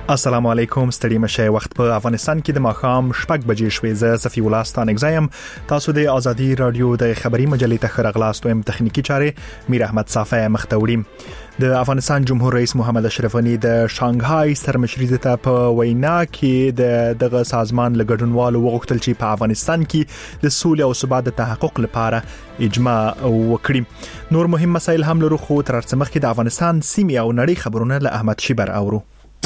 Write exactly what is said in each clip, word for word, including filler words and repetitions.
السلام علیکم، ستړي مشه. وخت په افغانستان کې د ماښام شپږ بجې شوې. زه صفي الله ستانک زایم. تاسو د ازادي رادیو د خبري مجلې ته خبرغلاست او تخنیکی چارې میر احمد صافی مختوړي. د افغانستان جمهور رئیس محمد اشرف غنی د شانګهای سرمشري ته په وینا کې د دغه سازمان لګډونوالو وغوښتل چې په افغانستان کې د سولې او ثبات د تحقق لپاره اجماع وکړي. نور مهم مسایل هم لرو، خو تر څو مخکې د افغانستان سیمه او نړۍ خبرونه له احمد شیبر اورو.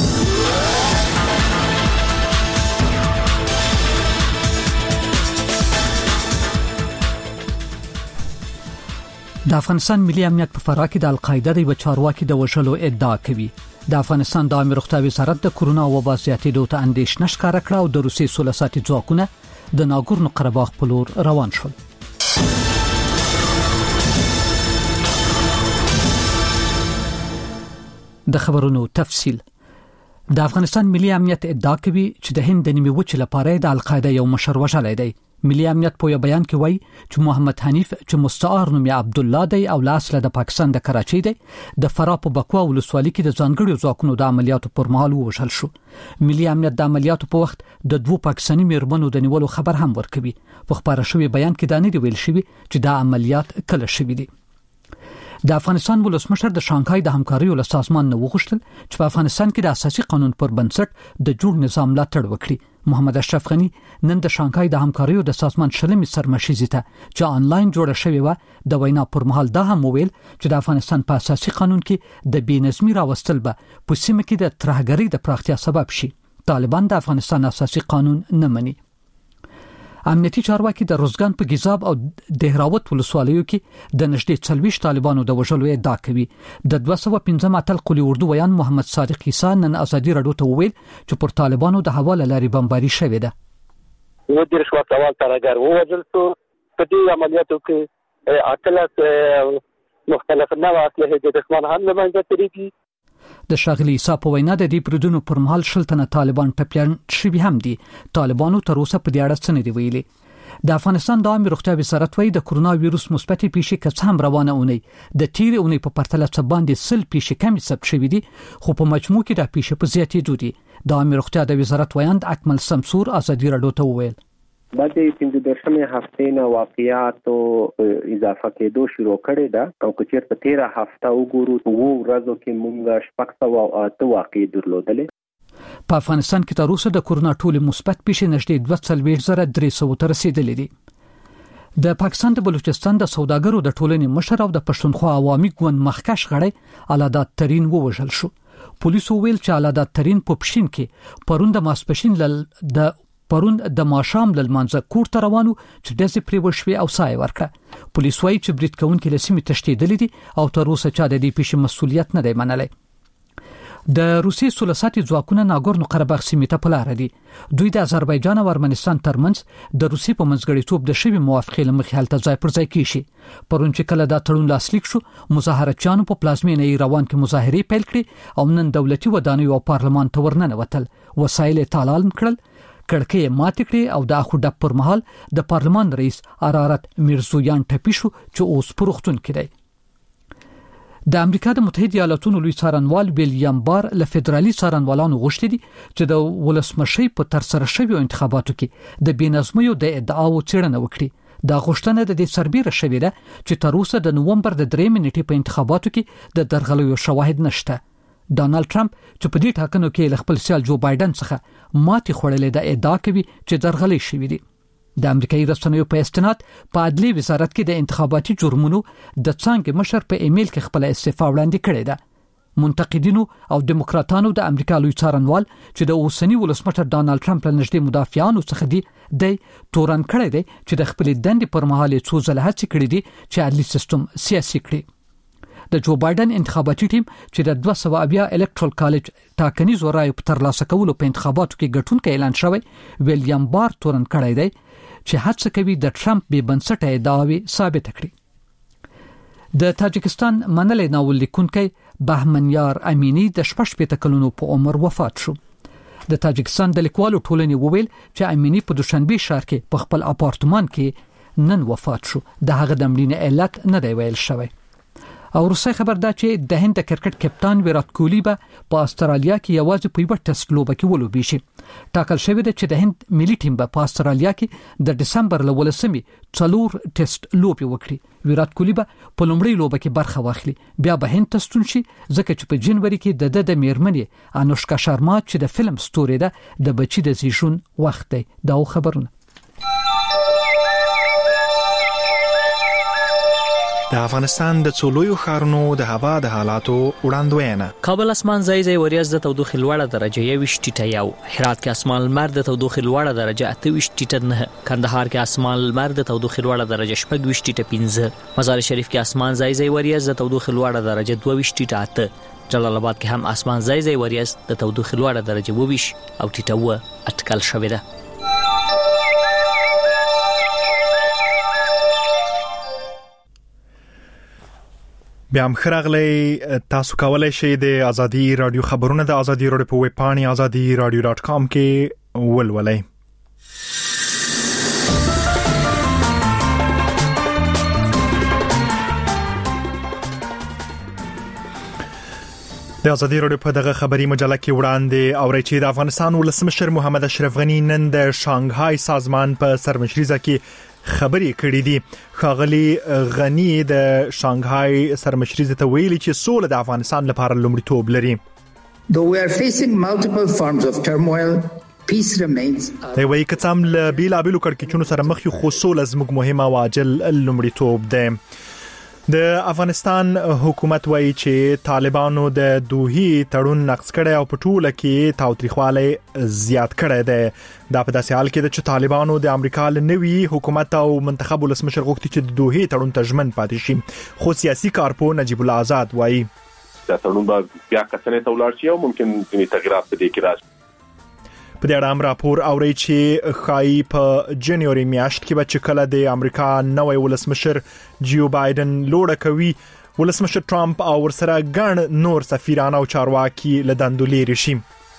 د افغانستان ملي امنیت په فراه کې د القاعده د چارواکي د وژلو ادعا کوي. د افغانستان د عامه روغتیا وزارت د کورونا وبا زیاتېدو ته اندېښنه ښکاره کړه او د روسي سوله ساتي ځواکونه د ناګورنو قرهباغ په لور روان شول. د خبرونو تفصیل. د افغانستان ملي امنیت ادعا کوي چې د هند د نیمه وچې لپاره د القاعده یو مشر وژلی دی. ملي امنیت په یو بیان کې وایي چې محمد حنیف چې مستعار نوم یې عبد الله دی او لاصله د پاکستان د کراچۍ دی، د فراه په بکوا ولسوالۍ کې د ځانګړو ځواکونو د عملیاتو پر مهال ووژل شو. ملي امنیت د عملیاتو په وخت د دوه پاکستاني میرمنو د نیولو خبر هم ورکوي. په خبره شوی بیان کې دا نه دی ویل شوی چې دا عملیات کله شوی دي. د افغانستان ولسمشر د شانګهای د همکاریو له سازمان نه وغوښتل چې په افغانستان کې د اساسي قانون پر بنسټ د جوړ نظام ملاتړ وکړي. محمد اشرف غنی نن د شانګهای د همکاریو د سازمان شلمې سرمشيزي ته چې آنلاین جوړه شوې و د وینا پر مهال دا هم ویل چې د افغانستان په اساسي قانون کې د بېنظمي راوستل به په سیمه کې د ترهګرۍ د پراختیا سبب شي. طالبان د افغانستان اساسي قانون نه مني. امنیتي چارواکي د روزګان په گیزاب او دهراوت ولسوالیو کې د نږدې څلويش طالبانو د وژلو ادعا کوي. د دوه سوه پنځه اتل قلی اردو ویان محمد صادق عیسی نن ازادي رادیو ته وویل چې پر طالبانو د حواله لاري بمباري شوې ده. یو د رشوت اول ترګر ووجل شو. په دې عملیاتو کې اکلت مختلف نوع اسلحه د دښمن هم لمنځه تېرېږي. د شاغلي عیسی په وینا د دې پردونو پر مهال شلتنه طالبان ټپيان شوي هم دي. طالبانو تر اوسه په دې اړه څه نه دی ویلي. د افغانستان د عامه روغتیا وزارت وايي د کورونا وایروس مثبتې پیښې کڅ هم روانه اونۍ د تیر اونۍ په پرتله څه باندې سل پیښې کمی ثبت شوې دي، خو په مجموع کې د پیښې په زیاتېدو دي. د عامه روغتیا د وزارت ویاند اکمل سمسور ازادي رادیو ته وویل باندې پنځه درشمه هفته نه واقعیات او اضافه کېدو شروع کړي ده او کچیر په تیره هفته وګورو وو ورځو کې موږ شپږ سوه او اته واقعي درلودلې. په افغانستان کې تر اوسه د کورونا ټول مثبت پیښې نږدې دوه څلوېښت زره درې سوه ته رسیدلې دي. د پاکستان د بلوچستان د سوداګرو د ټولنې مشر او د پښتونخوا عوامي ګوند مخکښ غړی علادات ترين ووژل شو. پولیسو ویل چې علادات ترين په پښین کې پرون د ماسپښین د پرون د ماشام لمانځه کور ته روانو چې داسې پرې وشوي او سای ورکړه. پولیس وايي چې برید کوونکي له سیمې تښتېدلي دي او تر اوسه چا د دې پیښې مسؤلیت نه دی منلی. د روسي سوله ساتي ځواکونه ناګورنو قرهباغ سیمې ته په لاره دي. دوی د آذربایجان او ارمنستان ترمنځ د روسي په منځګړیتوب د شوي موافقې له مخې هلته ځای پر ځای کیږي. پرون چې کله دا تړون لاسلیک شو، مظاهرچیانو په پلازمینه ایروان کې مظاهرې پیل کړې او نن دولتي ودانیو او پارلمان ته ورننوتل. وسایل تالان کړل، کړکۍ ماتې کړې او د اخو ډب پر مهال د پارلمان رئیس ارارت میرزویان ټپي شو چې اوس په روغتون کې دی. د امریکا د متحده ایالاتونو لوی څارنوال ویلیام بار له فدرالي څارنوالانو غوښتي دي چې د ولسمشي په تر سره شویو انتخاباتو کې د بېنظمیو د ادعاو څېړنه وکړي. دا غوښتنه د دې سربېره شوې ده چې تر اوسه د نوومبر د درې نیټې په انتخاباتو کې د درغلیو شواهد نشته. ډانلډ ټرمپ چې په دې ټاکنو کې له خپل سیال جو بایدن څخه ماتې خوړلې ده ادعا کوي چې درغلي شوې دي. د امریکایي رسنیو په استناد په عدلي وزارت کې د انتخاباتي جرمونو د څانګې مشر په ایمیل کې خپل استعفا وړاندې کړې ده. منتقدینو او دیموکراتانو د امریکا لوی څارنوال چې د اوسنی ولسمشر ډانلډ ټرمپ له نږدې مدافعانو څخه دی د تورن کړی دی چې د خپل دندې پر مهال څو ځله هڅې کړې دي چې عدلي سیستم سیاسي کړي. د جو بایدن انتخاباتي ټیم چې د دوه سوه اویا الکټرال کالج ټاکنیز رایو په ترلاسه کولو په انتخاباتو کې ګټونکی اعلان شوی، ویلیام بار تورن کړی دی چې هڅه کوي د ټرمپ بې بنسټه ادعاوې ثابت کړي. د تاجکستان منلي ناول لیکونکی بهمنیار امینی د شپږ شپېته کلونو په عمر وفات شو. د تاجکستان د لیکوالو ټولنې وویل چې امینی په دوشنبه ښار کې په خپل اپارتمان کې نن وفات شو. د هغه د مړینې علت نه دی ویل شوی. او روسي خبر دا چې د هند کرکټ کپتان ویرات کوهلی به په استرالیا کې یوازې په یو ټیسټ لوبه کې ولوبي شي. ټاکل شوی دی چې د هند ملي ټیم به په استرالیا کې د دسمبر ل ولسمې څلور ټیسټ لوبې وکړي. ویرات کوهلی به په لومړۍ لوبه کې برخه واخلي، بیا به هند ته ستون شي ځکه چې په جنوري کې د د میرمنې انوشکا شارما چې د فلم ستوري ده د بچی د زیږون وخت دی. دا خبرونه د افغانستان د څولویو ښارونو د هوا د حالاتو وړاندوینه. کابل اسمان ځای ځای وریځ د تودوخې لوړه درجه یویشت ټیټه یو، هرات کې اسمان لمر د تودوخې لوړه درجه اته ویشت ټیټه نه، کندهار کې اسمان لمر د تودوخې لوړه درجه شپږ ویشت ټیټه پنځه، مزار شریف کې اسمان ځای ځای وریځ د تودوخې لوړه درجه دوه ویشت ټیټه اته، جلال آباد کې هم اسمان ځای ځای وریځ د تودوخې لوړه درجه اوه ویشت او ټیټه اوه اټکل شوې ده. بیا هم خراغلی تاسو کولای شئ د ازادي رادیو خبرونه د ازادي رادیو په ویب پاڼې ازادي رادیو ډاټ کام کې ولولئ. د ازادي رادیو په دغه خبري مجله کې وړاندې اورئ چې د افغانستان ولسمشر محمد اشرف غنی نن د شانګهای سازمان په سرمشريزه کې خبرې کړې دي. ښاغلي غنی د شانګهای سرمشريزه ته ویلي چې سوله د افغانستان لپاره لومړیتوب لري. Though we are facing multiple forms of turmoil, peace remains. دی وایي که څه هم له بیلابیلو کړکېچونو سره مخ یو، خو سوله زموږ مهمه او عاجل لومړیتوب دی. د افغانستان حکومت وایي چې طالبانو د دوحي تړون نقض کړی او په ټوله کې تاوتریخوالی زیات کړی دی. دا په داسې حال کې ده چې طالبانو د امریکا له نوي حکومت او منتخب ولسمشر غوښتي چې د دوحي تړون ته ژمن پاتې شي، خو سیاسي کارپو نجیب الله آزاد وایي دا تړون به بیا کتنې ته ولاړ شي او ممکن ځینې تغیرات په دې کې راشي. په دې اړه راپور اوري چې خای په جنوري میاشت کې به چې کله د امریکا نوی ولسمشر جو بایدن لوړه کوي، ولسمشر ټرمپ او ورسره ګڼ نور سفیران او چارواکي له دندو لري شي.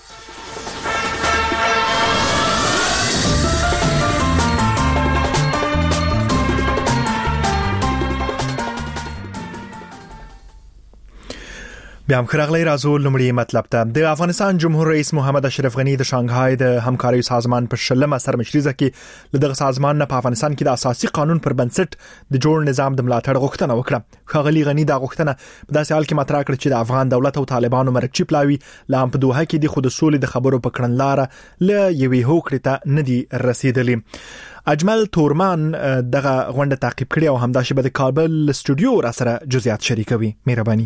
بیا هم خراغلی راځو لومړی مطلب ته. د افغانستان جمهور رئیس محمد اشرف غنی د شانګهای د همکارۍ سازمان په شلمه سرمشريزه کې له دغه سازمان نه په افغانستان کې د اساسي قانون پر بنسټ د جوړ نظام د ملاتړ غوښتنه وکړه. ښاغلي غنی دا غوښتنه په داسې حال کې مطرح کړه چې د افغان دولت او طالبانو مرکچی پلاوي لا هم په دوحه کې د خود سولې د خبرو په کړنلاره له یوې هوکړې ته نه دي رسیدلي. اجمل تورمان دغه غونډه تعقیب کړي او همداشي به د کابل استودیو را سره جزئیات شریکوي. مهرباني.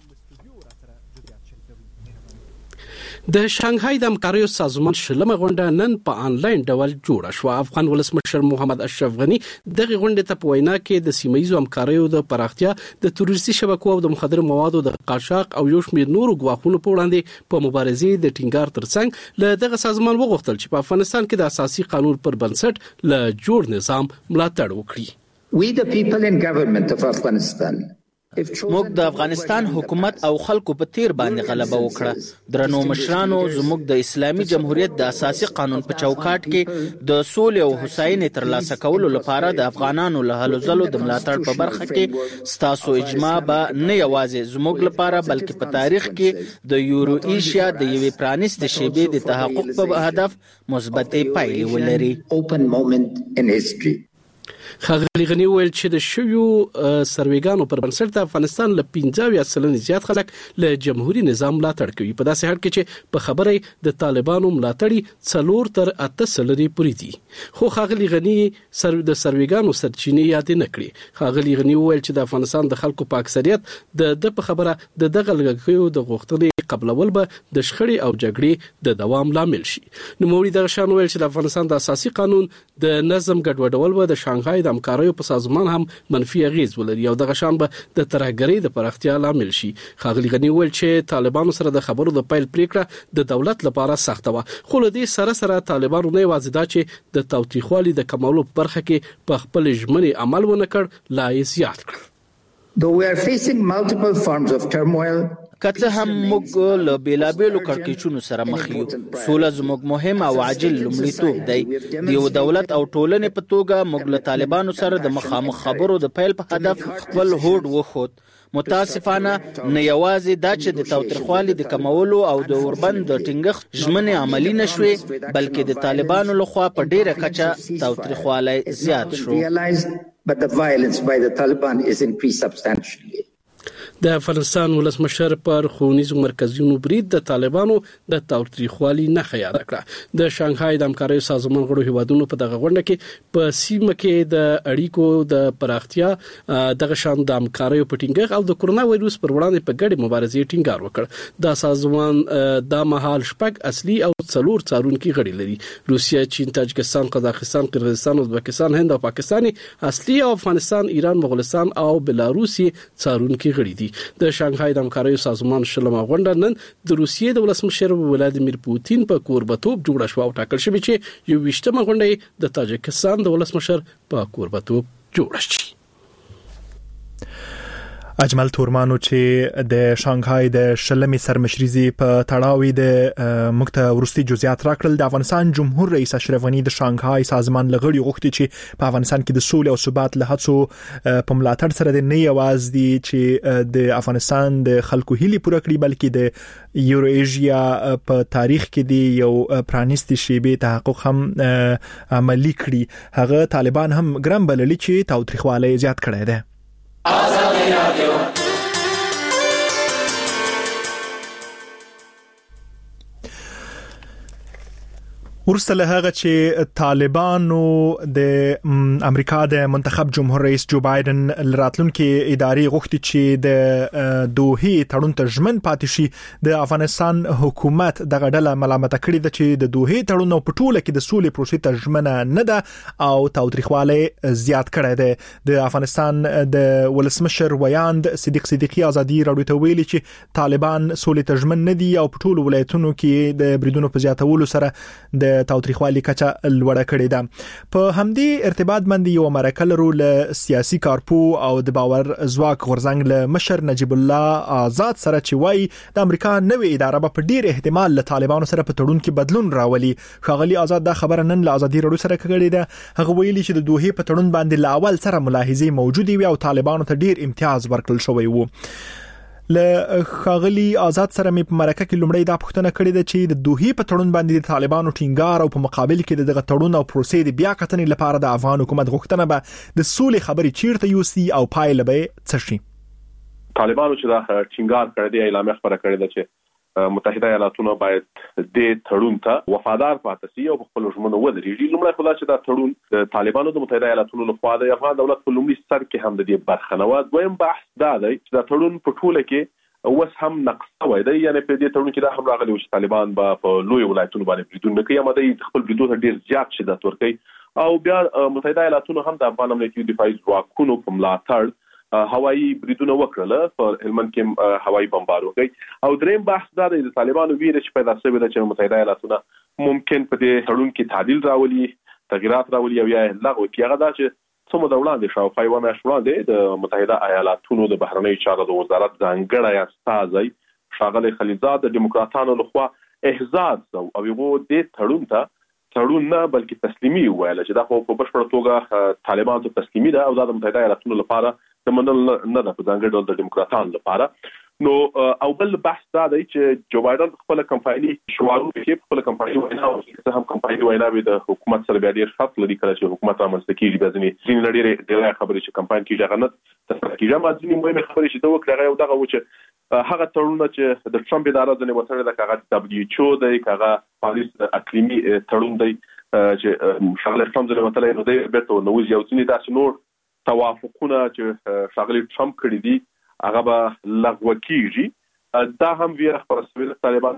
د شانګهای د همکاریو سازمان شلمه غونډه نن په انلاین ډول جوړه شو. افغان ولسمشر محمد اشرف غنی دغه غونډه ته په وینا کې د سیمایي همکاریو د پراختیا، د تروریستي شبکو او د مخدر موادو د قاچاق او یو شمېر نورو ګواښونو په وړاندې په مبارزې د ټینګار ترڅنګ له دغه سازمان وغوښتل چې په افغانستان کې د اساسي قانون پر بنسټ له جوړ نظام ملاتړ وکړي. We the people in government of Afghanistan موږ د افغانستان حکومت او خلکو په تیر باندې غلبه وکړه. درنو مشرانو، زموږ د اسلامي جمهوریت د اساسي قانون په چوکاټ کې د سولې او هوساینې ترلاسه کولو لپاره د افغانانو له هلو ځلو د ملاتړ په برخه کې ستاسو اجماع به نه یوازې زموږ لپاره بلکې په تاریخ کې د یورو ایشیا د یوې پرانیستې شیبې د تحقق په هدف مثبتې پایلې ولري. open moment in history. ښاغلي غنی ویل چې د شویو سروېګانو پر بنسټ د افغانستان له پنځه اویا سلنې زیات خلک له جمهوریت نظام ملاتړ کوي. په داسې حال کې چې په خبره د طالبانو ملاتړي څلور تر اته سلنې پورې دي. خو ښاغلي غنی سر د سروېګانو سرچینې یاد نه کړې. ښاغلي غنی ویل چې د افغانستان د خلکو په اکثریت د د په خبره د دغه لګښتونو د غوښتنې قبلول به د شخړې او جګړې د دوام لامل شي. نو موري دغه شان ویل چې د افغانستان د اساسي قانون د نظم ګډوډول به د شانګهای د همکاریو په سازمان هم منفي اغیز ولري او دغه شان به د ترهګرۍ د پراختیا لامل شي. ښاغلي غنی ویل چې طالبانو سره د خبرو د پیل پریکړه د دولت لپاره سخته وه، خو له دې سره سره طالبانو نه یوازې دا چې د تاوتریخوالي د کمولو په برخه کې په خپل ژمنې عمل ونه کړ، لا یې زیات کړ. Though we are facing multiple forms of turmoil, کته هم موږ له بیلابېلو کړکېچونو سره مخ یو. سوله زموږ مهم او عاجل لومړیتوب دی. د یو دولت او ټولنې په توګه موږ له طالبانو سره د مخامخ خبرو د پیل په هدف خپل هوډ وخوت. متاسفانه نه یوازې دا چې د تاوتریخوالي د کمولو او د اوربند د ټینګښت ژمنې عملي نشوې، بلکې د طالبانو لخوا په ډیره کچه تاوتریخوالی زیات شو. But the violence by the Taliban is increased substantially. د افغانستان ولسمشر پر ښوونیزو مرکزونو برید د طالبانو د تاوتریخوالي نښه یاد کړه. د شانګهای د همکارۍ سازمان غړو هیوادونو په دغه غونډه کې په سیمه کې د اړیکو د پراختیا، دغه شان د همکارۍ په ټینګښت او د کورونا وایروس پر وړاندې په ګډه مبارزې ټینګار وکړ. دا سازمان د مهال شپږ اصلي او څلور څارونکي غړي لري. روسیه، چین، تاجکستان، قزاقستان، قرغیزستان، ازبکستان، هند او پاکستان اصلي او افغانستان، ایران، مغولستان او بلاروس څارونکي غړي دي. د شانګهای د همکارۍ سازمان شلمه غونډه نن د روسیې د ولسمشر ولادیمیر پوتین په کوربتوب جوړه شو او ټاکل شوی چې یو ویشتمه غونډه د تاجکستان د ولسمشر په کوربتوب جوړه شي. اجمل تورمانو چې د شانګهای د شلمې سرمشريزي په تړاوي د مکته ورستي جزئیات راکړل. د افغانستان جمهور رئیس اشرف غنی د شانګهای سازمان لغړي غوښتي چې په افغانستان کې د سولې او ثبات له هڅو په ملاتړ سره د نه یواز دي چې د افغانستان د خلکو هیلي پوره کړي، بلکې د یورو ایشیا په تاریخ کې دی یو پرانیستي شیبه تحقق هم عملی کړي. هغه طالبان هم ګرام بللي چې تاوتریخوالی زیات کړی دی. آزادی رادیو ورسته له هغه چې طالبانو د امریکا د منتخب جمهور رئیس جو بایدن راتلونکي ادارې غوښتي چې د دوحې تړون ته ژمن پاتې شي. د افغانستان حکومت دغه ډله ملامت کړې ده چې د دوحې تړون په ټوله کې د سولې پروسې ته ژمنه نه ده او تاوتریخوالی زیات کړی دی. د افغانستان د ولسمشر ویاند صدیق صدیقی ازادي راډیو ته ویلي چې طالبان سولې ته ژمن نه دي او په ټولو ولایتونو کې د بریدونو په زیاتولو سره د تاوتریخوالی کچه لوړه کړې ده. په همدې ارتباط باندې یو مرکه لرو له سیاسي کارپو او د باور ځواک غورځنګ له مشر نجیب الله آزاد سره چې وایي د امریکا نوې اداره به په ډیر احتمال له طالبانو سره په تړون کې بدلون راولي. ښاغلي آزاد دا خبره نن له ازادي راډیو سره کړې ده. هغه ویلي چې د دوحې په تړون باندې له اول سره ملاحظې موجودې وي او طالبانو ته ډیر امتیاز ورکړل شوی وو. له خاغلی آزاد سره مې په مرکه کې لومړی دا پوښتنه کړې ده چې د دوحې په تړون باندې د طالبانو ټینګار او په مقابل کې دغه تړون او پروسې د بیا کتنې لپاره د افغان حکومت غوښتنه به د سولې خبرې چیرته یوسي او پایله به څه شي. طالبانو چې دا ټینګار کړی دی، اعلامیه خبره کړې ده چې متحده ایالاتونو باید د تړون ته وفادار پاتې شي او په خپل ژمنو ودرېږي. لومړی خو دا چې دا تړون د طالبانو د متحده ایالاتونو لخوا د افغان دولت په لومړي سر کې هم د دې برخه نه و. دویم بحث دا دی چې دا تړون په ټوله کې اوس هم نقص شوی دی، یعنې په دې تړون کې دا هم راغلی چې طالبان به په لوی ولایتونو باندې بریدونه کوي، اما دوی خپل بریدونو ته ډېر زیات شدت ورکوي. او بیا متحده ایالاتونو هم د افغان امنیتي دفاعي ځواکونو په ملاتړ هوایي بریدونه وکړل، په هلمند کې هوایي بمبار وکړي. او دریم بحث دا دی د طالبانو ویره چې پیدا شوې ده چې متحده ایالاتونه ممکن په دې تړون کې تعدیل راولي، تغیرات راولي او یا لغوه کړي. هغه دا چې څو مده وړاندې شاوخوا یوه میاشت وړاندې د متحده ایالاتونو د بهرنیو چارو د وزارت ځانګړی استازی ښاغلی خلیلزاد د ډیموکراتانو لخوا احزاز او هغه دې تړون ته تړون نه بلکې تسلیمي ویل چې دا خو په بشپړه توګه طالبانو ته تسلیمي ده او دا د متحده ایالاتونو لپاره د منل نه ده په ځانګړي ډول د ډیموکراتانو لپاره. نو او بل بحث دا دی چې جو بایدن خپل کمپایني شوارو کې خپل کمپایني وینا او چې هم کمپایني وینا به د حکومت سره بیا ډیر فرق لري کله چې حکومت رامنځته کیږي. بیا ځینې ځینې لري ډېر خبرې چې کمپاین کې ځغنت تفکر کیږي، ما ځینې مهمه خبرې چې دا وکړه یو دغه و چې هغه تړون چې د ټرمپ اداره ځنې وتړل د هغه دبليو ایچ او دی، هغه پاریس اقلیمي تړون دی چې شغله ټرمپ ځنې وتړل نو دی بیرته نو یو ځینې داسې نور توافقونه چې شغله ټرمپ کړی دي هغه به لغوه کیږي. دا هم ویره خبره شوې ده طالبان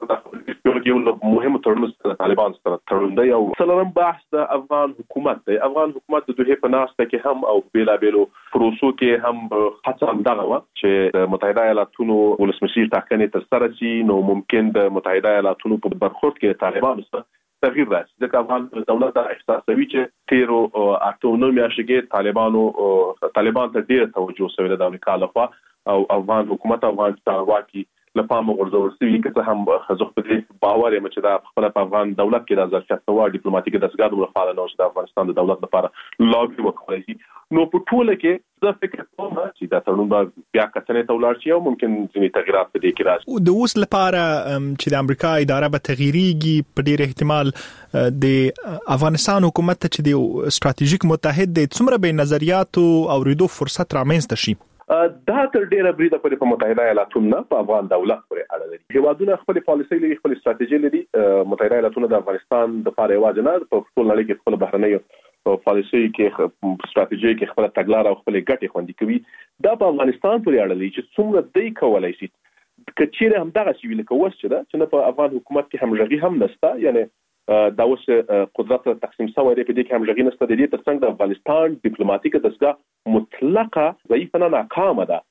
کې یو مهم تړون سره طالبان سره تړون دی. او څلورم بحث د افغان حکومت دی. افغان حکومت د دوحې په ناسته کې هم او بیلابېلو پروسو کې هم هڅه دغه وه چې د متحده ایالاتونو ولسمشر ټاکنې ترسره شي، نو ممکن د متحده ایالاتونو په برخورد کې طالبانو سره تغییر راشي. ځکه افغان دولت احساسوي چې تیرو اته نو میاشتې کې طالبانو طالبان ته ډېر توجه شوی د امریکا لخوا او افغان حکومت افغان چارواکي لپاره غورځول شوی که هم خزخ په دې باور یم چې د خپل افغان دولت کې د ظرفیت نو ډیپلوماټیک دستګاه د فعال نو د افغانستان د دولت لپاره لاګي وکړي شي. نو په ټوله کې زه فکر کوم چې دا تړون بیا کتنې ته ولاړ شي او ممکن ځینې تغیرات په دې کې راشي. د اوس لپاره چې د امریکا اداره به تغیریږي په ډیر احتمال د افغانستان حکومت ته چې د ستراتیژیک متحد د څومره به نظریات او ریدو فرصت رامنځته شي. دا تر ډیره بریده پرې په متحده ایالاتونو په افغان دولت پورې اړه لري. هیوادونه خپل پالیسۍ لري، خپل ستراتیژي لري. متحده ایالاتونو د افغانستان د لپاره یوازې نه په ټول نړۍ کې خپل بهرنۍ پالیسۍ کې ستراتیژي کې خپل تګلارې او خپل ګټې خوندي کوي. دا په افغانستان پورې اړه لري چې څومره دی کولای شي کچېره هم دغه شی ویل کوي چې چې په افغان حکومت کې همغږي هم نشته، یعنی دا اوس قدرت تقسیم شوی دی په دې کې همغږي نشته. د دې ترڅنګ د افغانستان ډیپلوماټیک دستګاه مطلقه ضعیفه نه ناکامه ده.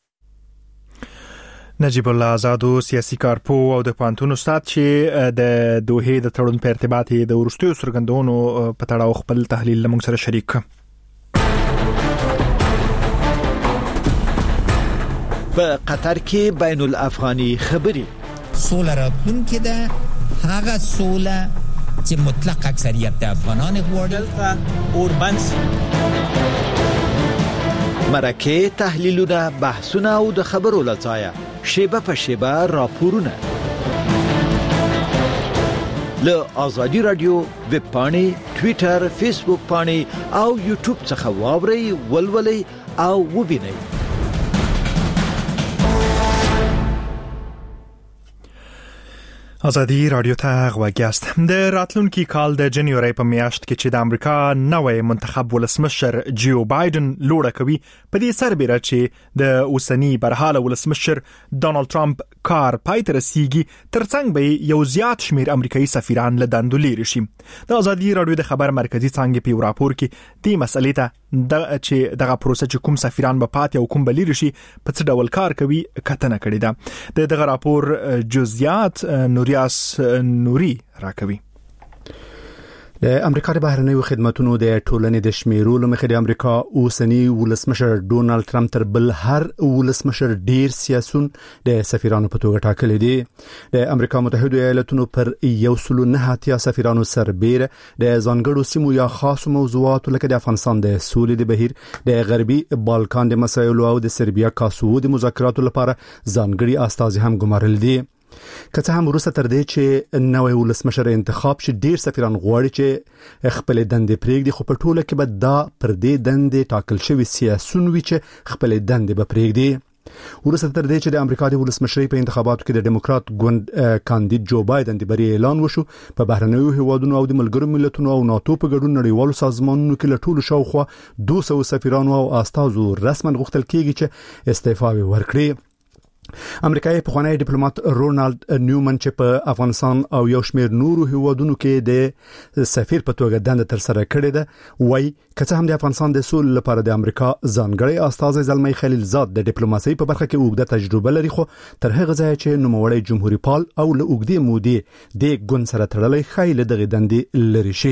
نجیب الله آزادو سیاسي کارپو او د پانتون استاد چې د دوحې د تړون په ارتباط د ورستیو سرګندونو په تړاو خپل تحلیل لمونږ سره شریک کړ. په قطر کې بین الافغاني خبرې سوله راتلونکې ده، هغه سوله چې مطلق اکثریت د افغانان غواړي. اوربنس مرکه تحلیلونه، بحثونه او د خبرو لڅایا شیبه په شیبه راپورونه له آزادی رادیو ویب پاڼې، ټوئیټر، فیسبوک پاڼې او یوټیوب څخه واورئ، ولولئ او وبینئ. آزادی رادیو ته غوږیاست. د راتلونکي کال د جنوري په میاشت کې چې د امریکا نوې منتخب ولسمشر جیو بایدن لوړه کوي، په دې سربېره چې د اوسنی برحاله ولسمشر ډونالد ټرمپ کار پای ته رسیږي، ترڅنګ به یو زیات شمیر امریکایي سفیران له دندو لري شي. د آزادی رادیو د خبر مرکزی څنګه په راپور کې دې مسلې ته د چې دغه پروسه چې کوم سفیران به پاتې او کوم بلیر شي په څه ډول کار کوي کتنه کړې ده. د دغه راپور جزئیات نوریاس نوري راکوي. د امریکا د بهرنیو خدماتونو د ټولنې د شمیرولو مخې د امریکا اوسنی ولسمشر ډونالد ټرمپ تر بل هر ولسمشر ډیر سیاسون د سفیرانو په توګه ټاکلي دي. د امریکا متحده ایالاتونو پر یو سل نه اتیا سفیرانو سربېره د ځانګړو سیمو یا خاصو موضوعاتو لکه د افغانستان د سولې د بهیر، د غربي بالکان د مسایلو او د سربیا کاسو د مذاکراتو لپاره ځانګړي استازي هم ګمارل دي. که څه هم وروسته تر دې چې نوې ولسمشر انتخاب شي، ډیر سفیران غواړي چې خپل دندې پرېږدي، خو په ټوله کې به دا پر دې دندې ټاکل شوی سیاسون وي چې خپل دندې به پرېږدي. وروسته تر دې چې د امریکا د ولسمشرۍ په انتخاباتو کې د ډیموکرات ګوند کاندید جو بایدن د بری اعلان وشو، په بهرنیو هیوادونو او د ملګرو ملتونو او ناتو په ګډون نړیوالو سازمانونو کې له ټولو شاوخوا دوه سوه سفیرانو او استازو رسما غوښتل کېږي چې استعفا ورکړي. امریکایي پخوانی ډیپلوماټ رونالد نیومن چې په افغانستان او یو شمېر نورو هیوادونو کې د سفیر په توګه دنده تر سره کړې ده، وایي که څه هم د افغانستان د سولې لپاره د امریکا ځانګړی استازی زلمی خلیلزاد د ډیپلوماسۍ په برخه کې اوږده تجربه لري، خو تر هغه ځایه چې نوموړی جمهوریت پال او له اوږدې مودې د ګوند سره تړلی ښایي له دغې دندې لرې شي.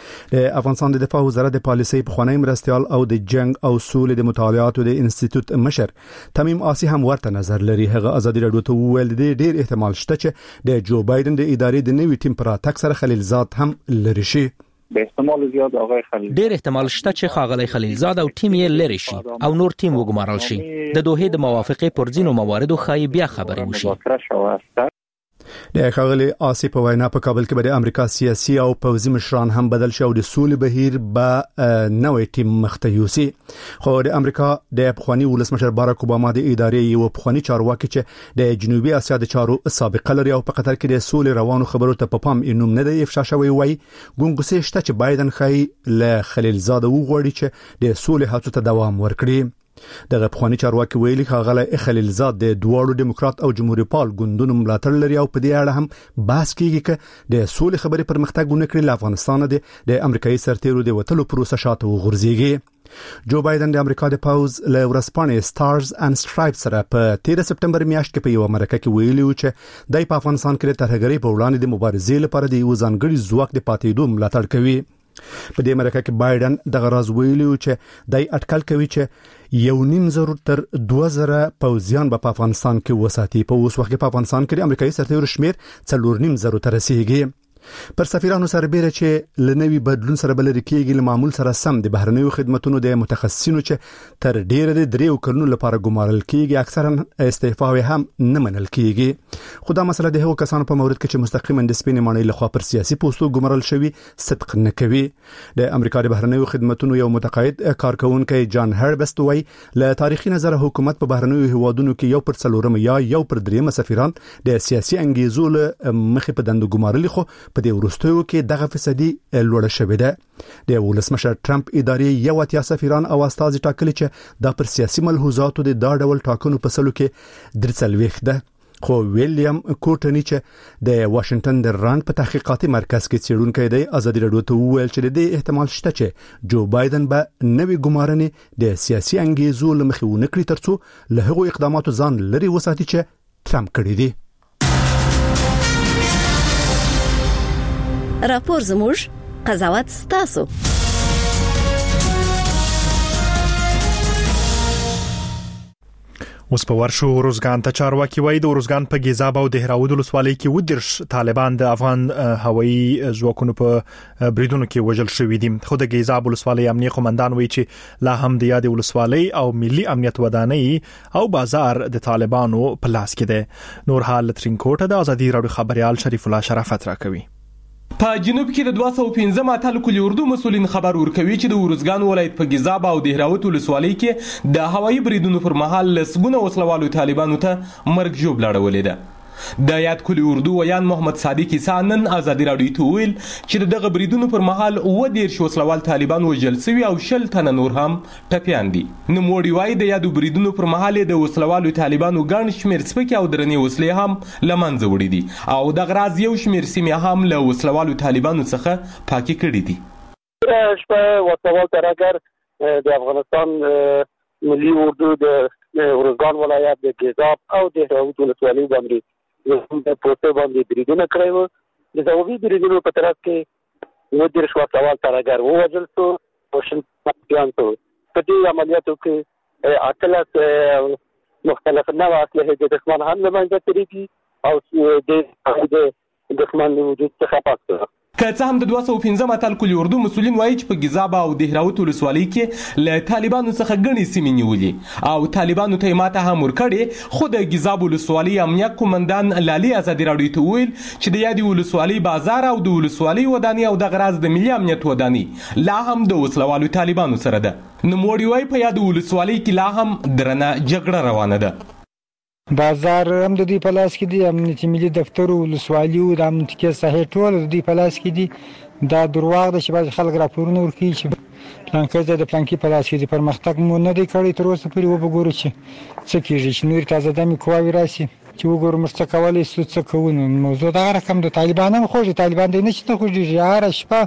د افغانستان د دفاع وزارت د پالیسۍ پخوانی مرستیال او د جنگ او سولې د مطالعاتو د انسټیټیوټ مشر تمیم آسی هم ورته نظر لري. هغه آزادی رادیو ته وویل د ډیر احتمال شته چې د جو بایدن د ادارې د نوي ټیم پر اتک سره خلیلزاد هم لري شي. به احتمال زیات آقای خلیل ډیر احتمال شته چې خاغلی خلیلزاد او ټیم یې لري شي او نور ټیم وګمارل شي. د دوحې د موافقې پر ځینو مواردو خای بیا خبرې وشي. د خاغلی آسی په وینا په کابل کې به د امریکا سیاسي او پوځي مشران هم بدل شي او د سولې بهیر به نوې ټیم مخته یوسي. خو د امریکا د پخوانی ولسمشر باراک اوباما د ادارې یو پخوانی چارواکي چې د جنوبي اسیا د چارو سابقه لري او په قطر کې د سولې روانو خبرو ته په پام انوم نه دی افشا شوی، وایي ګونګوسې شته چې بایدن خای له خلیلزاد وغوړي چې د سولې هڅو ته دوام ورکړي. دغه پخوانی چارواکي ویلي خاغلی خلیلزاد د دواړو ډیموکرات او جمهوریت پال ګوندونو ملاتړ لري او په دې اړه هم بحث کیږي چې د سولې خبرې پرمختګ ونه کړي له افغانستان د امریکایي سرتیرو د وټلو پروسه شاته وغورځيږي. جو بایدن د امریکا د پاوز له ورسپانې سټارز اند سټرایپ سره په تیرا سپټمبر میاشت کې په یو مرکه کې ویلي و چې د افغانستان کې ترهګرۍ په وړاندې د مبارزې لپاره د یو ځانګړي ځواک د پاتېدو ملاتړ کوي. په دې مرکه کې بایدن د غراز ویلي و چې د اټکل کوي چې یو نیم زر تر دوه زره پوځیان په افغانستان کې وساتي. په اوس وخت کې په افغانستان کې امریکایي سرتیرو شمیر څلور نیم زر تر رسیدي. پر سفیرانو سره بیره چې لنوي بدلون سره بلری کېږي له معمول سره سم د بهرنیو خدماتو د متخصصینو چې تر ډیره د دریو کلونو لپاره ګمارل کېږي اکثرا استعفاوي هم نه منل کېږي. خو دا مسله د هغو کسانو په مورد کې چې مستقیما د سپینې ماڼۍ لخوا پر سیاسي پوسټو ګمارل شوی صدق نه کوي. د امریکا د بهرنیو خدماتو یو متقاعد کارکونکي جان هربست وایي له تاریخي نظر حکومت په بهرنیو هیوادونو کې یو پر څلورم یا یو پر دریم سفیران د سیاسي انګیزو له مخې په دندو ګمارل خو په دې وروستیو کې دغه فیصدي لوړه شوې ده. د ولسمشر ټرمپ ادارې یو اتیا سفیران او استازي ټاکلي چې د پر سیاسي ملحوظاتو د دا ډول ټاکنو په سلو کې درڅلويخ ده. خو ویلیام کوټنی چې د واشنگټن د رانډ په تحقیقاتي مرکز کې څېړونکی دی ازادي راډیو ته وویل چې د احتمال شته چې جو بایدن به نوې ګمارنې د سیاسي انګیزو له مخې ونه کړي ترڅو له هغو اقداماتو ځان لري وساتي چې ټرمپ کړی دی. راپور زموږ قضاوت ستاسو. اوس په ورشو روزګان ته چارواکي وایي د روزګان په ګیزاب او دهراود ولسوالۍ کې ودرش طالبان د افغان هوایي ځواکونو په بریدونو کې وژل شوي دي. خو د ګیزاب ولسوالۍ امنیه قومندان وایي چې لا هم د یادې ولسوالۍ او ملي امنیت ودانۍ او بازار د طالبانو په لاس کې دی. نور حال ترینکوټه د ازادي راډیو خبريال شریف الله شرافت راکوي. په جنوب کې د دوه سوه پنځه اتل کلی اردو مسولین خبر ورکوي چې د ورزګان ولایت په ګیزاب او دهراوت ولسوالۍ کې د هوایي بریدونو پر مهال لسګونه وسلوالو طالبانو ته مرګ ژوبله اړولې ده. د یاد کلی اردو ویان محمد صادق سانن ازادي راډیو ته ویل چې دغه بریدونو پر مهال اوه دېرش وسلوال طالبان وژل شوي او شل تنه نور هم ټپیان دي. نوموړي وایي د یادو بریدونو پر مهال د وسلوالو طالبانو ګڼ شمېر سپکې او درنې وسلې هم له منځه وړي دي او دغه راز یو شمېر سیمې هم له وسلوالو طالبانو څخه پاکې کړي دي. شپه وسلوال ترهګر د افغانستان ملي اردو د ورزګان ولایت د ګیزاب او دهراوت ولسوالۍ باندې د پروسه باندې بریدونه کړی وو. د ځوابي بریدونو په طرف کې اووه دېرش وسلوال ترهګر ووژل شو او شل ټپیان شول. په دې عملیاتو کې اتلس مختلف نوع اسلحې د دښمن هم له منځه تېرې دي او د دښمن له وجود څخه پاک شوه. که څه هم د دوه سوه پنځه اتل کلی اردو مسولین وایي چې په ګیزاب او دهراوت ولسوالۍ کې له طالبانو څخه ګڼې سیمې نیولې او طالبانو ته یې ماته هم ورکړې. خو د ګیزاب ولسوالۍ امنیه قومندان لالي ازادي راډیو ته وویل چې د یادې ولسوالۍ بازار او د ولسوالۍ ودانۍ او دغه راز د ملي امنیت ودانۍ لا هم د وسلوالو طالبانو سره ده. نوموړي وایي په یادې ولسوالۍ کې لا هم درنه جګړه روانه ده. بازار هم د دوی په لاس کې دی، امنیتي ملي دفتر ولسوالي او د امنیتي ساحې ټول د دوی په لاس کې دي. دا دروغ ده چې بعض خلک راپورونه ورکوي چې پلانکي ځای د پلانکي په لاس کې دی. پرمختګ مو نه دی کړی تر اوسه پورې. وګورو چې څه کېږي چې نورې تازه دمې قواوې راشي چې وګورو موږ څه کولی شو څه کوو. نو موضوع دغه رقم د طالبان هم خوږي. طالبان دی نه چې نه خوږېږي، هره شپه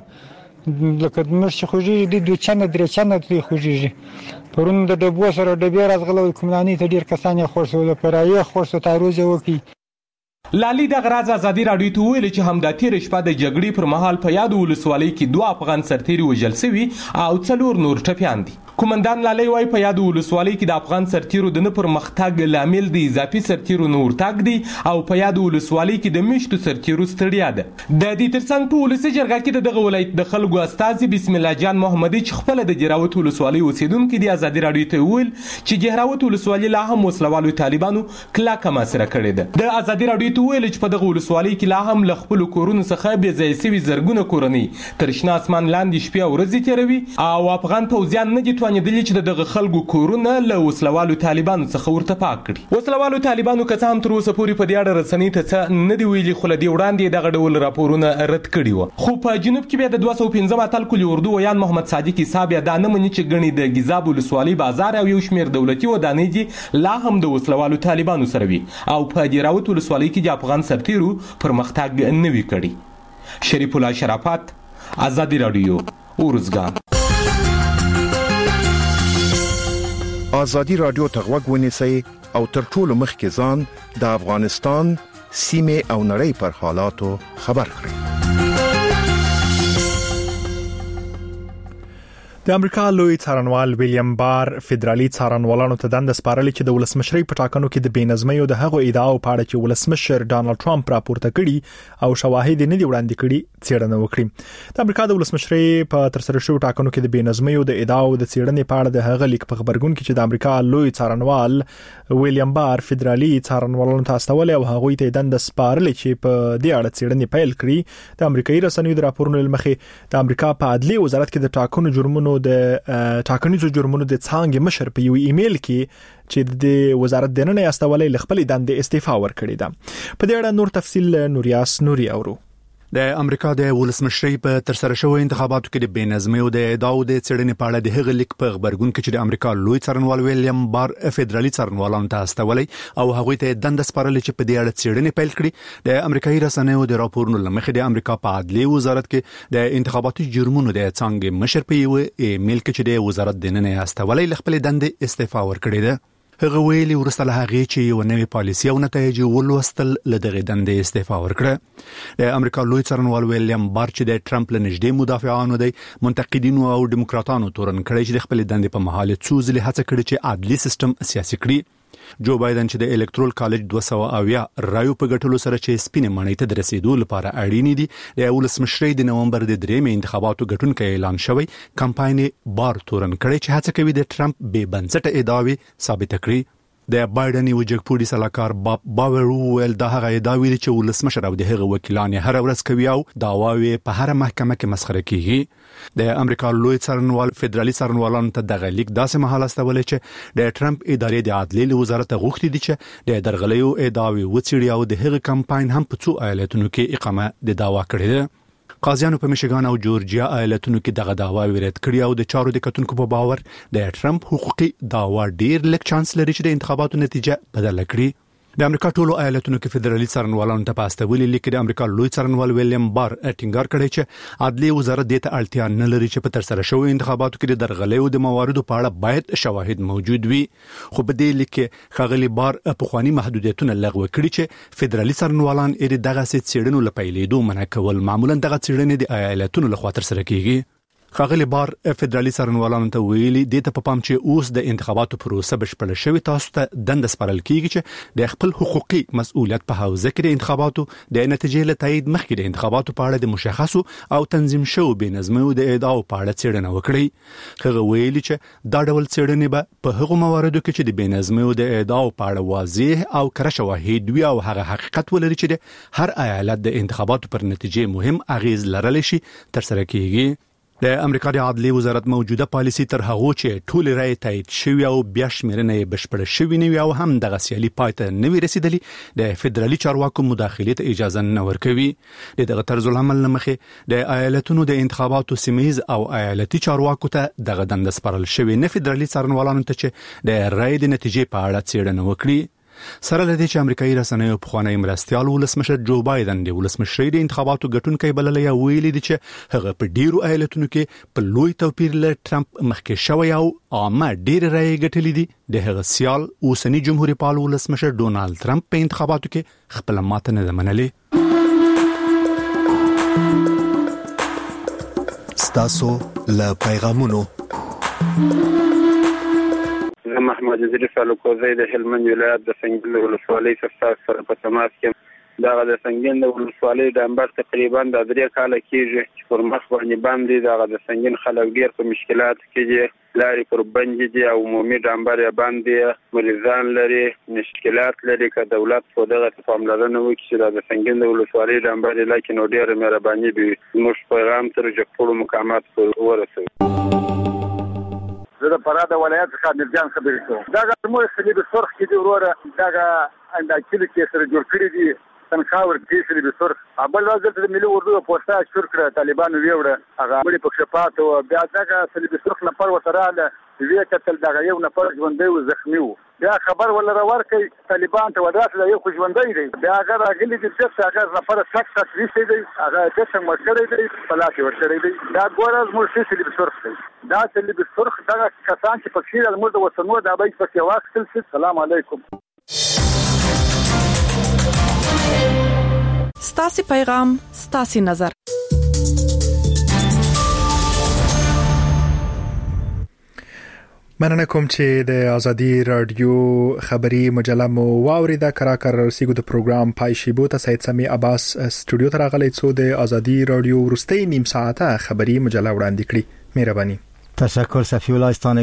لکه موږ چې خوږېږي دوی دوه چنده درې چنده دوی خوږېږي. پرون د ډبو سره ډبې راځغلول کوملاني ته ډېر کسان یې خور شول، په رایې خور شو تعرض یې وکړي. لالي دغه راز ازادي راډیو ته وویل چې همدا تېره شپه د جګړې پر مهال په یادو ولسوالۍ کې دوه افغان سرتیري وژل شوي او څلور نور ټپیان دي. کومندان لالي وایي په یادو ولسوالۍ کې د افغان سرتیرو د نه پرمختګ لامل د اضافي سرتیرو نه ورتګ دی او په یادو ولسوالۍ کې د میشتو سرتیرو ستړیا ده. د دې ترڅنګ په ولسي جرګه کې د دغه ولایت د خلکو استازي بسم الله جان محمدي چې خپله د جهراوت ولسوالۍ اوسېدونکي دي ازادي راډیو ته وویل چې جهراوت ولسوالۍ لا هم وسلوالو طالبانو کلکه محاصره کړې ده. د ازادي راډیو ته وویل چې په دغه ولسوالۍ کې لا هم له خپلو کورونو څخه بې ځایه سوي زرګونه کورنۍ تر شنه اسمان لاندې شپې او ورځې تېروي او افغان پوځیان نه دي توانېدلي چې د دغه خلکو کورونه له وسلوالو طالبانو څخه ورته پاک کړي. وسلوالو طالبانو که څه هم تر اوسه پورې په دې اړه رسنۍ ته څه نه دي ویلي، خو له دې وړاندې دغه ډول راپورونه رد کړي وو. خو په جنوب کې بیا د دوه سوه پنځه اتل کلی اردو ویان محمد صادق صاحب دا نه مني چې ګڼې د ګیزاب ولسوالۍ بازار او یو شمېر دولتي ودانۍ دي لا هم د وسلوالو طالبانو سره وي او په دهراوت ولسوالۍ کې د افغان سرتیرو پرمختګ نه وي کړی. شریف الله شرافت، ازادي راډیو، ورزګان. ازادي رادیو ته غوږ ونیسئ او تر ټولو مخکې ځان د افغانستان سیمه او نړۍ پر حالاتو خبر کړئ. د امریکا لوی څارنوال ویلیام بار فدرالي څارنوالانو ته دند سپارلې چې د ولسمشرۍ په ټاکنو کې د بېنظمۍ او د هغو ادعاو په اړه چې ولسمشر ډانلډ ټرمپ راپورته کړي او شواهد نه دي وړاندې کړي څېړنه وکړي. د امریکا د ولسمشرۍ په ترسره شوو ټاکنو کې د بېنظمۍ او د ادعاو د څېړنې په اړه د هغه لیک په خبرګون کې چې د امریکا لوی څارنوال ویلیام بار فدرالي څارنوالانو ته استول او هغه ته دند سپارلې چې په دې اړه څېړنې پیل کړي. د امریکایي رسنیو د راپورونو لمخې د امریکا په عدلي وزارت کې د ټاکنو جرمونو د ټاکنیزو جرمونو د څانګې مشر په یو ایمیل کې چې د وزارت دننه استولې لخپل دند استعفا ورکړې ده. په دې اړه نور تفصیل نوریاس نوري اورو. د امریکا د ولسمشرۍ په ترسره شوو انتخاباتو کې د بېنظمۍ او د ادعاو د څېړنې په اړه د هغه لیک په خبرګون کې چې د امریکا لوی څارنوال ویلیام بار فدرالي څارنوالانو ته استولې او هغه ته دند سپارلې چې په دې اړه څېړنې پیل کړي. د امریکایي رسنیو د راپورونو لمخې د امریکا په عدلي وزارت کې د انتخاباتي جرمونو د څانګې مشر په یو ایمیل کې چې د وزارت دننه استولې لخپل دند استعفا ورکړې ده. هغه ویلي ورسته له هغه چې یو نوې پالیسي او نتایج ولوستل لدغه دندې استعفا ورکړه. د امریکا لوی څارنوال ویلیام بار چې د ټرمپ له نږدې مدافعانو دی منتقدینو او دیموکراتانو تورن کړی چې د خپل دندې په محل څو ځله هڅه کړې چې عدلي سیستم سیاسي کړي. جو بایدن چې د الکترال کالج دوه سوه اویا رایو په ګټلو سره چې سپینې مڼۍ ته د رسیدو لپاره اړین دي د ولسمشرۍ د نومبر د درېمې انتخاباتو ګټونکي اعلان شوی کمپاین بار تورن کړی چې هڅه کوي د ټرمپ بې بنسټه ادعاوې ثابت کړي. د بایدن یو جګپوړي سلاکار باب باور ویل دا هغه ادعاوې چې ولسمشر او د هغه وکیلان هر ورځ کوي او دعواوي په هر محکمه کې مسخره کیږي. د امریکا لوی څارنوال فدرالي څارنوالانو ته دغه لیک داسې مهال استولې چې د ټرمپ ادارې د عدلیې وزارت غوښتي دي چې د درغلیو ادعاوې وڅېړي او د هغه کمپاین هم په څو ایالتونو کې اقامه د دعوا کړې ده. قاضیانو په میشیګان او جورجیا ایالتونو کې دغه دعوا رد کړې او د چارو د کتونکو په باور د ټرمپ حقوقي دعوا ډیر لږ چانس لري چې د انتخاباتو نتیجه بدل کړي. د امریکا ټولو ایالتونو کې فدرالي څارنوالانو ته پاستولې لیک د امریکا لوی څارنوال ویلیام بار ټینګار کړی چې عدلي وزارت د ته اړتیا نه لري چې په ترسره شوو انتخاباتو کې د درغلیو د مواردو په اړه باید شواهد موجود وي. خو په دې لیک خغلی بار په خواني محدودیتونه لغوه کړي چې فدرالي څارنوالان یې دغه څېړنو لپاره لیدو منع کول معمولا دغه څېړنې د ایالتونو لخوا ترسره کیږي. خغلی بار فدرالي څارنوالانو ته ویلي د ته په پام چې اوس د انتخاباتو پروسه بشپړه شوې تاسو ته دند سپارل کیږي چې د خپل حقوقي مسؤلیت په حوزه کې د انتخاباتو د نتیجې له تایید مخکې د انتخاباتو په اړه د مشخصو او تنظیم شوو بېنظمۍ او د ادعاو په اړه څېړنه وکړي. هغه ویلي چې دا ډول څېړنې به په هغو مواردو کې چې د بېنظمۍ او د ادعاو په اړه واضح او کره شواهد وي او هغه حقیقت ولري چې د هر ایالت د انتخاباتو پر نتیجې مهم اغیز لرلی شي ترسره کیږي. د امریکا د عدلي وزارت موجوده پالیسي تر هغه چې ټول رائے تایید شوی او بیا شمیرنه بشپړه شوی نه وي او هم دغه سیالي پاتې نه وي رسیدلی د فدرالي چارواکو مداخله ته اجازه نه ورکوي. دغه طرز العمل لمخې د ایالتونو د انتخاباتو سیمایي او ایالتي چارواکو ته دغه دند سپارل شوی نه فدرالي څارنوالانو ته چې د رائے د نتیجې په اړه څېړنه وکړي. سره لدې چې امریکایي رسنیو په خوانی مرستيال ولسمشر جو بایدن د ولسمشرۍ د انتخاباتو ګټونکي بللې ویلي دي چې هغه په ډیرو ایالتونو کې په لوی توپیر له ټرمپ مخکې شوی او عامه ډیر رائے ګټلې دي. د هغه سیال اوسنی جمهوریت پال ولسمشر ډونالد ټرمپ په انتخاباتو کې خپل ماته نه منلې. ستاسو له پیغامونو محمد عزیز فالوکوزی د هلمند ولایت د سنگین ولسوالۍ څخه سره په تماس کې دا د سنگین د ولسوالۍ د انبار تقریبا د درې کال کېږي چې پر مخ باندې باندې دا د سنگین خلک ډیر په مشکلات کې دي. لارې پر بندې دي او عمومي ډامبر باندې مریضان لري مشکلات لري که دولت په دغه پاملرنه وکړي چې د سنگین د ولسوالۍ ډامبر لکه نو ډیر مهرباني به موږ پیغام تر جګپوړو مقامات ورسوي. زه د فراه د ولایت څخه مرجان خبرې کوم. دغه زموږ صلیب سرخ کې دي وروره دغه انداکلي کې سره جوړ کړي دي تنخوا ورکړي صلیب سرخ. بل ورځ دلته د ملي اردو پوسټه شروع کړه طالبانو ویوړه هغه مړي په شفاعت او بیا دغه صلیب سرخ نفر ورته راغله وی کتل دغه یو نفر ژوندی و زخمی و یا خبر ولا راورکي طالبان ته ودراسه یو خو ژوندۍ دی بیا هغه راغلي دي چې هغه نفر تک تک ویسي دی هغه د څنګه مشکړی دی پلاټي ورکړی دی دا ګورز مرشي چې د سرخ دی دا چې د سرخ دغه کسان چې پکې د مرده وسنو دا به پکې واخل شي. السلام علیکم. ستاسي پیغام ستاسي نظر. مننه کوم چې د ازادي رادیو خبری مجله مو واوریده. کراکر رسیدو د پروګرام پای شي بو ته سید سمی عباس استودیو ته راغلی څو د ازادي رادیو ورستي نیم ساعته خبری مجله وړاندې کړي. مهرباني. تشکر صفی الله استانه.